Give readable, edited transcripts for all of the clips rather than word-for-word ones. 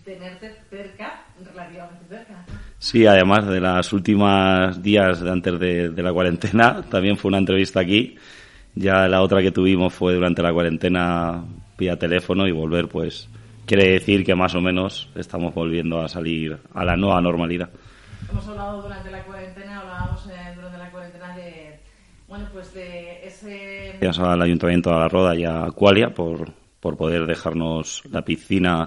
tenerte cerca, relativamente cerca. Sí, además de las últimas días antes de la cuarentena, también fue una entrevista aquí. Ya la otra que tuvimos fue durante la cuarentena vía teléfono, y volver pues quiere decir que más o menos estamos volviendo a salir a la nueva normalidad. Hemos hablado durante la cuarentena, de, bueno, pues de ese... Gracias al Ayuntamiento de La Roda y a Aqualia por poder dejarnos la piscina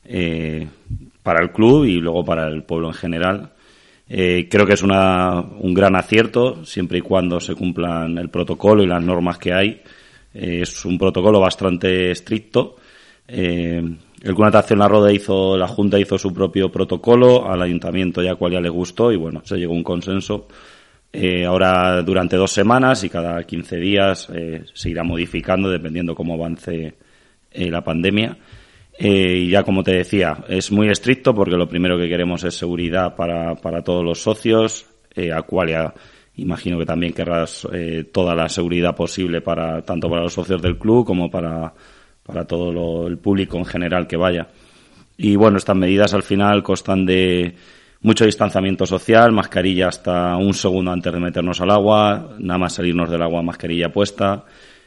para el club y luego para el pueblo en general. Creo que es un gran acierto, siempre y cuando se cumplan el protocolo y las normas que hay. Es un protocolo bastante estricto. El Club Natación La Roda la Junta hizo su propio protocolo, al Ayuntamiento y a Aqualia le gustó y bueno, se llegó a un consenso. Ahora durante 2 semanas y cada 15 días se irá modificando dependiendo cómo avance la pandemia. Y ya como te decía, es muy estricto porque lo primero que queremos es seguridad para todos los socios. Aqualia, imagino que también querrás toda la seguridad posible tanto para los socios del club como para todo el público en general que vaya. Y bueno, estas medidas al final constan de mucho distanciamiento social, mascarilla hasta 1 segundo antes de meternos al agua, nada más salirnos del agua mascarilla puesta.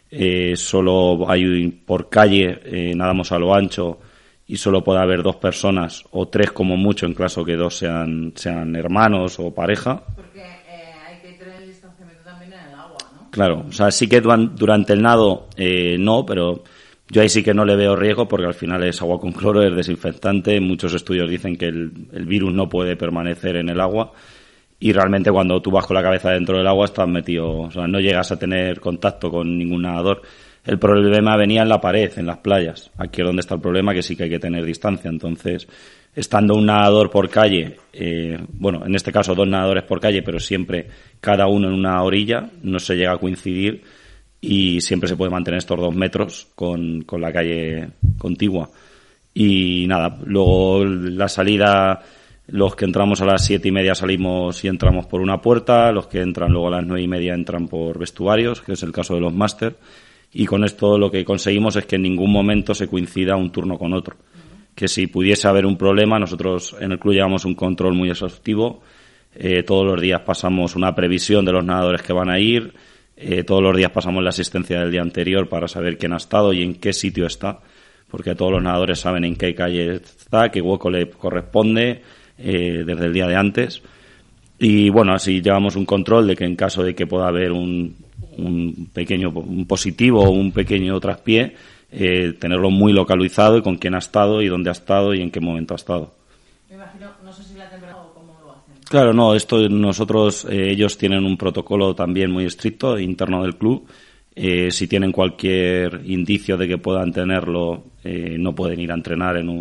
Solo hay por calle, nadamos a lo ancho y solo puede haber 2 personas o 3 como mucho en caso que 2 sean hermanos o pareja. Porque hay que tener el distanciamiento también en el agua, ¿no? Claro, o sea, sí que durante el nado no, pero yo ahí sí que no le veo riesgo porque al final es agua con cloro, es desinfectante. Muchos estudios dicen que el virus no puede permanecer en el agua. Y realmente cuando tú vas con la cabeza dentro del agua estás metido, o sea, no llegas a tener contacto con ningún nadador. El problema venía en la pared, en las playas. Aquí es donde está el problema, que sí que hay que tener distancia. Entonces, estando un nadador por calle, bueno, en este caso 2 nadadores por calle, pero siempre cada uno en una orilla, no se llega a coincidir y siempre se puede mantener estos 2 metros con la calle contigua. Y nada, luego la salida... Los que entramos a las 7:30 salimos y entramos por una puerta, los que entran luego a las 9:30 entran por vestuarios, que es el caso de los máster, y con esto lo que conseguimos es que en ningún momento se coincida un turno con otro. Que si pudiese haber un problema, nosotros en el club llevamos un control muy exhaustivo, todos los días pasamos una previsión de los nadadores que van a ir, todos los días pasamos la asistencia del día anterior para saber quién ha estado y en qué sitio está, porque todos los nadadores saben en qué calle está, qué hueco le corresponde, desde el día de antes. Y bueno, así llevamos un control de que en caso de que pueda haber un positivo o un pequeño traspié, tenerlo muy localizado y con quién ha estado y dónde ha estado y en qué momento ha estado. Me imagino, no sé si la temperatura o cómo lo hacen. Claro, no, ellos tienen un protocolo también muy estricto interno del club. Si tienen cualquier indicio de que puedan tenerlo, no pueden ir a entrenar en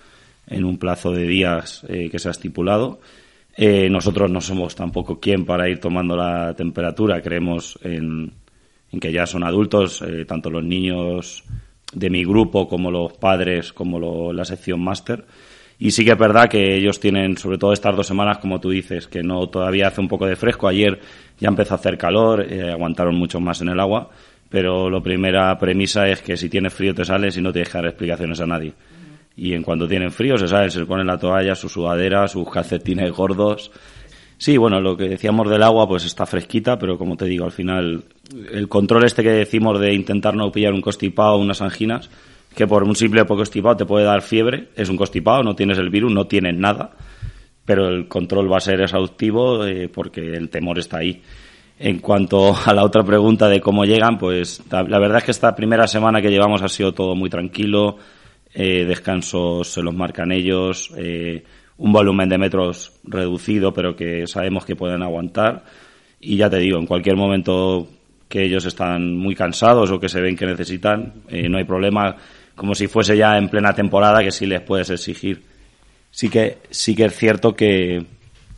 un plazo de días que se ha estipulado. Nosotros no somos tampoco quien para ir tomando la temperatura. Creemos en que ya son adultos, tanto los niños de mi grupo como los padres, como la sección máster. Y sí que es verdad que ellos tienen, sobre todo estas 2 semanas, como tú dices, que no todavía hace un poco de fresco. Ayer ya empezó a hacer calor, aguantaron mucho más en el agua, pero la primera premisa es que si tienes frío te sales y no tienes que dar explicaciones a nadie. Y en cuanto tienen frío se salen, se ponen la toalla, su sudadera, sus calcetines gordos. Sí, bueno, lo que decíamos del agua pues está fresquita, pero como te digo, al final el control este que decimos de intentar no pillar un constipado o unas anginas, que por un simple constipado te puede dar fiebre, es un constipado, no tienes el virus, no tienes nada, pero el control va a ser exhaustivo porque el temor está ahí. En cuanto a la otra pregunta de cómo llegan, pues la verdad es que esta primera semana que llevamos ha sido todo muy tranquilo, descansos se los marcan ellos, un volumen de metros reducido, pero que sabemos que pueden aguantar. Y ya te digo, en cualquier momento que ellos están muy cansados o que se ven que necesitan, no hay problema, como si fuese ya en plena temporada, que sí les puedes exigir. Sí que es cierto que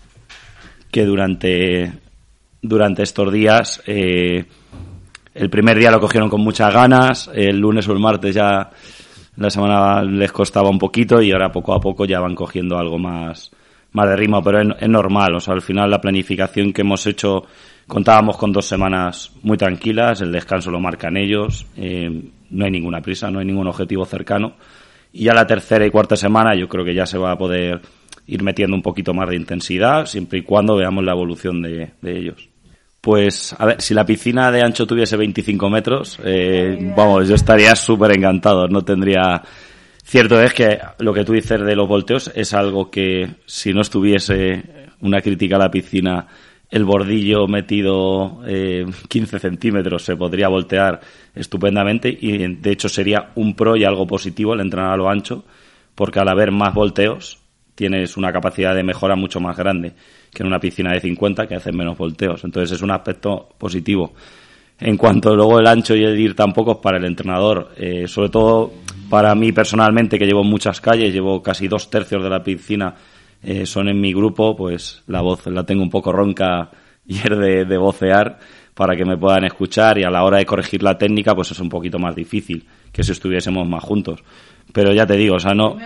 durante estos días, el primer día lo cogieron con muchas ganas, el lunes o el martes ya la semana les costaba un poquito y ahora poco a poco ya van cogiendo algo más de ritmo, pero es normal. O sea, al final la planificación que hemos hecho, contábamos con 2 semanas muy tranquilas, el descanso lo marcan ellos, no hay ninguna prisa, no hay ningún objetivo cercano Y ya la tercera y cuarta semana yo creo que ya se va a poder ir metiendo un poquito más de intensidad, siempre y cuando veamos la evolución de ellos. Pues, a ver, si la piscina de ancho tuviese 25 metros, vamos, yo estaría súper encantado, no tendría... Cierto es que lo que tú dices de los volteos es algo que, si no estuviese una crítica a la piscina, el bordillo metido 15 centímetros se podría voltear estupendamente y, de hecho, sería un pro y algo positivo el entrenar a lo ancho, porque al haber más volteos tienes una capacidad de mejora mucho más grande que en una piscina de 50 que hacen menos volteos. Entonces es un aspecto positivo. En cuanto luego el ancho y el ir tan pocos para el entrenador, sobre todo para mí personalmente, que llevo muchas calles, llevo casi 2/3 de la piscina, son en mi grupo, pues la voz la tengo un poco ronca y es de vocear para que me puedan escuchar, y a la hora de corregir la técnica pues es un poquito más difícil que si estuviésemos más juntos. Pero ya te digo, o sea, no...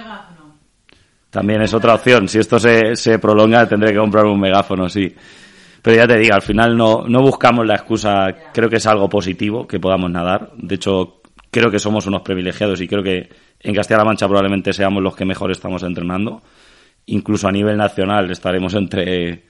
También es otra opción. Si esto se prolonga, tendré que comprar un megáfono, sí. Pero ya te digo, al final no buscamos la excusa. Creo que es algo positivo que podamos nadar. De hecho, creo que somos unos privilegiados y creo que en Castilla-La Mancha probablemente seamos los que mejor estamos entrenando. Incluso a nivel nacional estaremos entre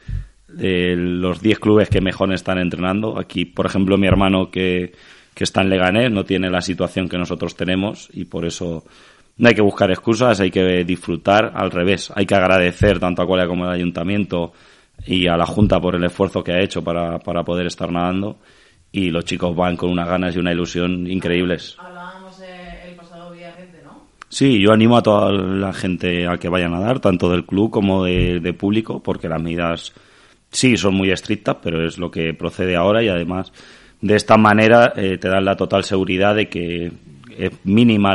los 10 clubes que mejor están entrenando. Aquí, por ejemplo, mi hermano que está en Leganés no tiene la situación que nosotros tenemos y por eso... No hay que buscar excusas, hay que disfrutar, al revés. Hay que agradecer tanto a Cualia como al Ayuntamiento y a la Junta por el esfuerzo que ha hecho para poder estar nadando. Y los chicos van con unas ganas y una ilusión increíbles. Hablábamos el pasado día, gente, ¿no? Sí, yo animo a toda la gente a que vaya a nadar, tanto del club como de público, porque las medidas sí son muy estrictas, pero es lo que procede ahora y además de esta manera te dan la total seguridad de que es mínima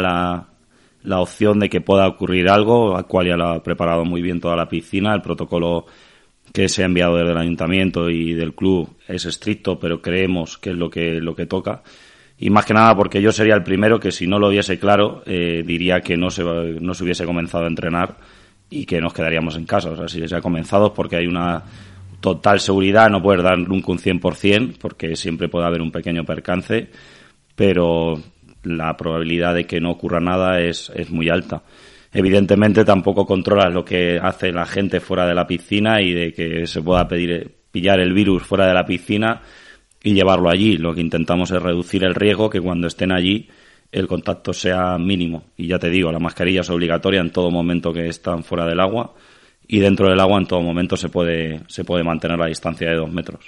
la opción de que pueda ocurrir algo. Aqualia lo ha preparado muy bien toda la piscina, el protocolo que se ha enviado desde el ayuntamiento y del club es estricto, pero creemos que es lo que toca. Y más que nada porque yo sería el primero que, si no lo hubiese claro, diría que no se hubiese comenzado a entrenar y que nos quedaríamos en casa. O sea, si se ha comenzado es porque hay una total seguridad, no puedes dar nunca un 100%, porque siempre puede haber un pequeño percance, pero la probabilidad de que no ocurra nada es muy alta. Evidentemente tampoco controlas lo que hace la gente fuera de la piscina y de que se pueda pillar el virus fuera de la piscina y llevarlo allí. Lo que intentamos es reducir el riesgo, que cuando estén allí el contacto sea mínimo. Y ya te digo, la mascarilla es obligatoria en todo momento que están fuera del agua, y dentro del agua en todo momento se puede mantener la distancia de 2 metros.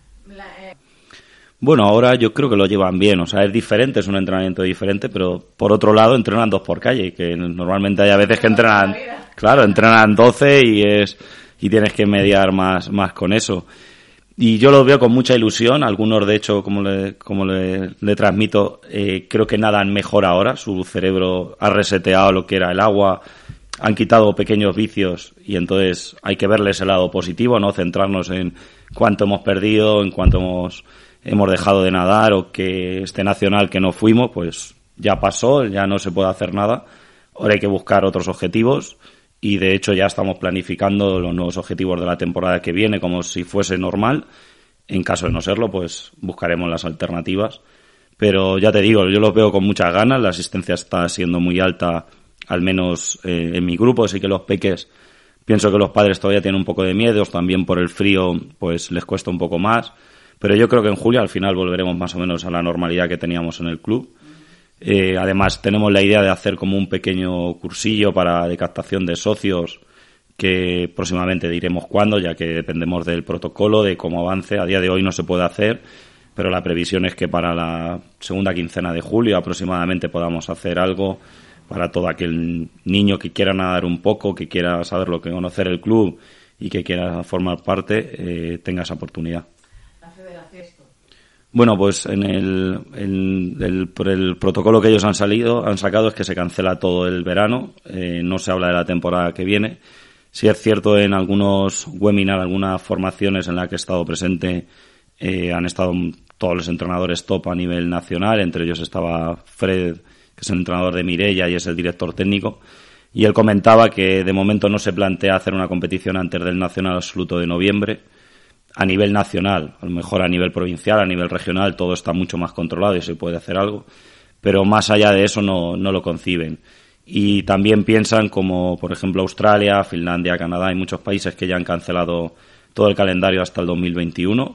Bueno, ahora yo creo que lo llevan bien, o sea, es diferente, es un entrenamiento diferente, pero por otro lado entrenan 2 por calle, que normalmente hay a veces que entrenan 12 y tienes que mediar más con eso. Y yo lo veo con mucha ilusión. Algunos, de hecho, como le transmito, creo que nadan mejor ahora. Su cerebro ha reseteado lo que era el agua, han quitado pequeños vicios y entonces hay que verles el lado positivo, no centrarnos en cuánto hemos perdido, en cuánto hemos dejado de nadar, o que este nacional que no fuimos, pues ya pasó, ya no se puede hacer nada. Ahora hay que buscar otros objetivos. Y de hecho ya estamos planificando los nuevos objetivos de la temporada que viene como si fuese normal. En caso de no serlo, pues buscaremos las alternativas. Pero ya te digo, yo los veo con muchas ganas. La asistencia está siendo muy alta, al menos en mi grupo. Sí que los peques, pienso que los padres todavía tienen un poco de miedo. También por el frío, pues les cuesta un poco más. Pero yo creo que en julio al final volveremos más o menos a la normalidad que teníamos en el club. Además tenemos la idea de hacer como un pequeño cursillo de captación de socios, que próximamente diremos cuándo, ya que dependemos del protocolo, de cómo avance. A día de hoy no se puede hacer, pero la previsión es que para la segunda quincena de julio aproximadamente podamos hacer algo para todo aquel niño que quiera nadar un poco, que quiera saber lo que conocer el club y que quiera formar parte, tenga esa oportunidad. Bueno, pues por el protocolo que ellos han sacado es que se cancela todo el verano, no se habla de la temporada que viene. Sí es cierto, en algunos webinars, algunas formaciones en las que he estado presente, han estado todos los entrenadores top a nivel nacional, entre ellos estaba Fred, que es el entrenador de Mireia y es el director técnico, y él comentaba que de momento no se plantea hacer una competición antes del Nacional Absoluto de noviembre. A nivel nacional, a lo mejor a nivel provincial, a nivel regional, todo está mucho más controlado y se puede hacer algo, pero más allá de eso no lo conciben. y también piensan como, por ejemplo, Australia, Finlandia, Canadá, hay muchos países que ya han cancelado todo el calendario hasta el 2021.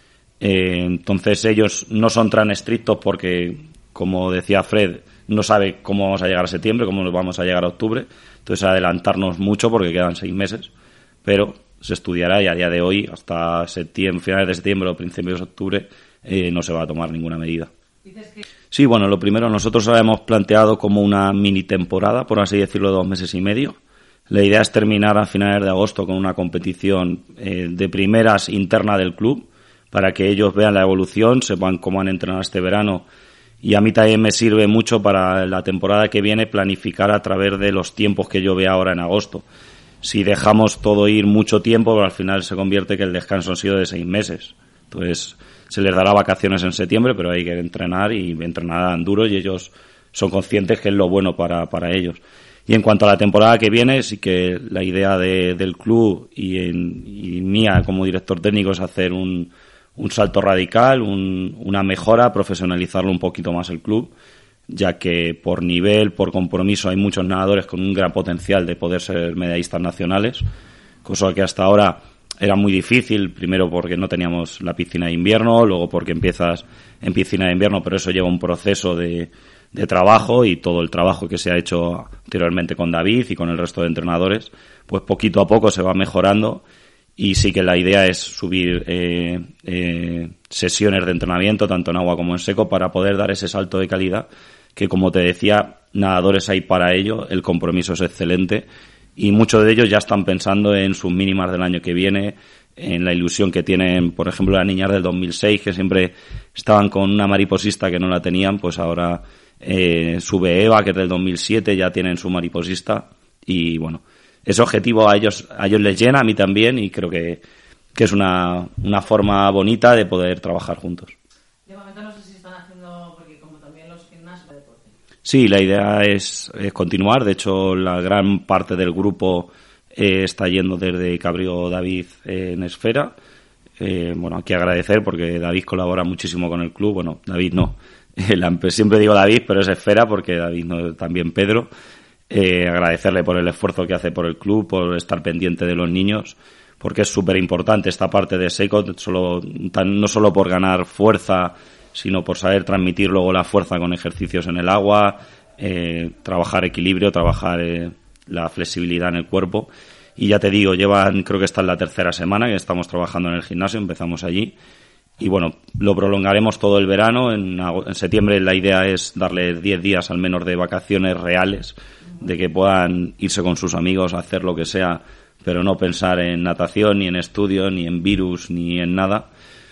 Entonces ellos no son tan estrictos porque, como decía Fred, no sabe cómo vamos a llegar a septiembre, cómo vamos a llegar a octubre. Entonces adelantarnos mucho porque quedan 6 meses, pero se estudiará y a día de hoy, hasta septiembre, finales de septiembre o principios de octubre, no se va a tomar ninguna medida. Sí, bueno, lo primero, nosotros lo hemos planteado como una mini temporada, por así decirlo, de 2 meses y medio. La idea es terminar a finales de agosto con una competición de primeras interna del club, para que ellos vean la evolución, sepan cómo han entrenado este verano, y a mí también me sirve mucho para la temporada que viene planificar a través de los tiempos que yo vea ahora en agosto. Si dejamos todo ir mucho tiempo, pero al final se convierte que el descanso ha sido de 6 meses. Entonces se les dará vacaciones en septiembre, pero hay que entrenar y entrenar duro, y ellos son conscientes que es lo bueno para ellos. Y en cuanto a la temporada que viene, sí que la idea del club y mía como director técnico es hacer un salto radical, una mejora, profesionalizarlo un poquito más el club, ya que por nivel, por compromiso, hay muchos nadadores con un gran potencial de poder ser medallistas nacionales, cosa que hasta ahora era muy difícil, primero porque no teníamos la piscina de invierno, luego porque empiezas en piscina de invierno, pero eso lleva un proceso de trabajo, y todo el trabajo que se ha hecho anteriormente con David y con el resto de entrenadores, pues poquito a poco se va mejorando, y sí que la idea es subir sesiones de entrenamiento tanto en agua como en seco para poder dar ese salto de calidad, que como te decía, nadadores hay para ello, el compromiso es excelente, y muchos de ellos ya están pensando en sus mínimas del año que viene, en la ilusión que tienen, por ejemplo, las niñas del 2006, que siempre estaban con una mariposista que no la tenían, pues ahora sube Eva, que es del 2007, ya tienen su mariposista, y bueno, ese objetivo a ellos les llena, a mí también, y creo que es una forma bonita de poder trabajar juntos. De momento no sé si están haciendo, porque como también los gimnasios de deporte. Sí, la idea es continuar. De hecho, la gran parte del grupo está yendo desde que abrió David en Esfera. Bueno, hay que agradecer porque David colabora muchísimo con el club. Bueno, David no. Siempre digo David, pero es Esfera porque David no, también Pedro. Agradecerle por el esfuerzo que hace por el club, por estar pendiente de los niños, porque es súper importante esta parte de seco, no solo por ganar fuerza, sino por saber transmitir luego la fuerza con ejercicios en el agua, trabajar equilibrio, trabajar la flexibilidad en el cuerpo. Y ya te digo, creo que esta es la 3ª semana que estamos trabajando en el gimnasio, empezamos allí. Y bueno, lo prolongaremos todo el verano. En septiembre la idea es darle 10 días al menos de vacaciones reales, de que puedan irse con sus amigos a hacer lo que sea, pero no pensar en natación, ni en estudio, ni en virus, ni en nada.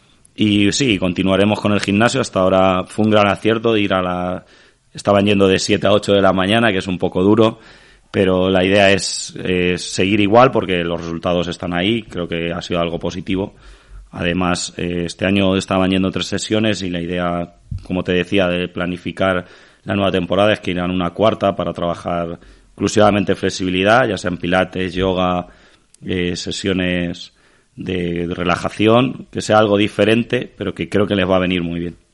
Y sí, continuaremos con el gimnasio. Hasta ahora fue un gran acierto de ir estaban yendo de 7 a 8 de la mañana, que es un poco duro, pero la idea es seguir igual porque los resultados están ahí. Creo que ha sido algo positivo. Además, este año estaban yendo 3 sesiones y la idea, como te decía, de planificar la nueva temporada es que irán una 4ª para trabajar exclusivamente flexibilidad, ya sean pilates, yoga, sesiones de relajación, que sea algo diferente, pero que creo que les va a venir muy bien.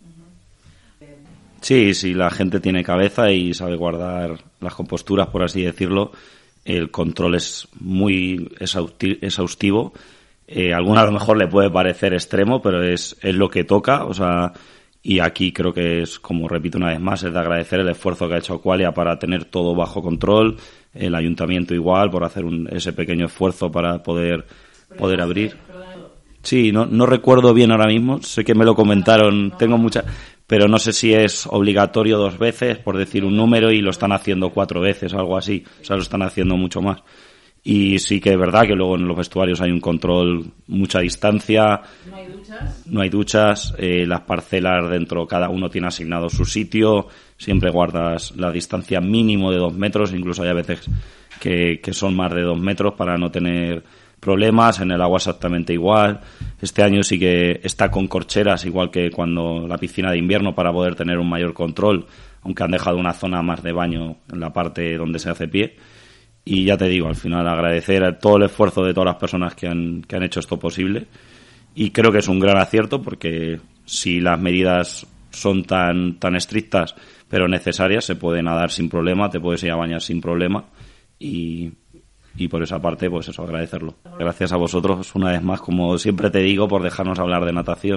Sí, la gente tiene cabeza y sabe guardar las composturas, por así decirlo, el control es muy exhaustivo. Alguna a lo mejor le puede parecer extremo, pero es lo que toca, o sea, y aquí creo que es, como repito una vez más, es de agradecer el esfuerzo que ha hecho Aqualia para tener todo bajo control, el ayuntamiento igual, por hacer ese pequeño esfuerzo para poder abrir. Sí, no recuerdo bien ahora mismo, sé que me lo comentaron, tengo mucha, pero no sé si es obligatorio 2 veces, por decir un número, y lo están haciendo 4 veces o algo así, o sea, lo están haciendo mucho más. Y sí que es verdad que luego en los vestuarios hay un control, mucha distancia. No hay duchas. Las parcelas dentro, cada uno tiene asignado su sitio. Siempre guardas la distancia mínimo de 2 metros. Incluso hay a veces que son más de 2 metros para no tener problemas. En el agua exactamente igual. Este año sí que está con corcheras, igual que cuando la piscina de invierno, para poder tener un mayor control. Aunque han dejado una zona más de baño en la parte donde se hace pie. Y ya te digo, al final agradecer todo el esfuerzo de todas las personas que han hecho esto posible. Y creo que es un gran acierto porque si las medidas son tan estrictas, pero necesarias, se puede nadar sin problema, te puedes ir a bañar sin problema y por esa parte, pues eso, agradecerlo. Gracias a vosotros una vez más, como siempre te digo, por dejarnos hablar de natación.